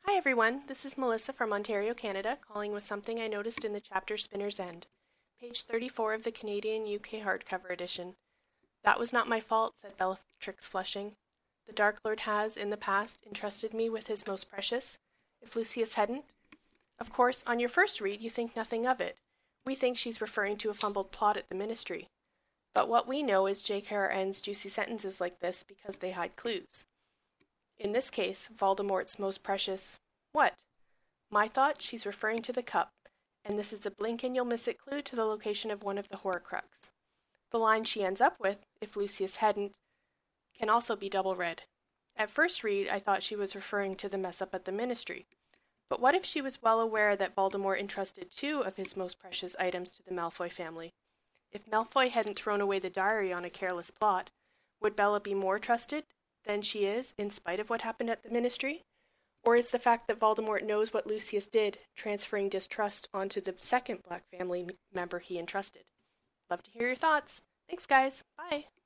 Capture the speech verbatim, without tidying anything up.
Hi everyone, this is Melissa from Ontario, Canada, calling with something I noticed in the chapter Spinner's End, page thirty-four of the Canadian U K hardcover edition. That was not my fault, said Bellatrix, flushing. The Dark Lord has, in the past, entrusted me with his most precious. If Lucius hadn't... Of course, on your first read, you think nothing of it. We think she's referring to a fumbled plot at the Ministry. But what we know is J K R ends juicy sentences like this because they hide clues. In this case, Voldemort's most precious... What? My thought, she's referring to the cup, and this is a blink-and-you'll-miss-it clue to the location of one of the Horcrux. The line she ends up with, if Lucius hadn't, can also be double-read. At first read, I thought she was referring to the mess-up at the Ministry. But what if she was well aware that Voldemort entrusted two of his most precious items to the Malfoy family? If Malfoy hadn't thrown away the diary on a careless plot, would Bella be more trusted than she is, in spite of what happened at the Ministry? Or is the fact that Voldemort knows what Lucius did transferring distrust onto the second Black family member he entrusted? Love to hear your thoughts. Thanks, guys. Bye.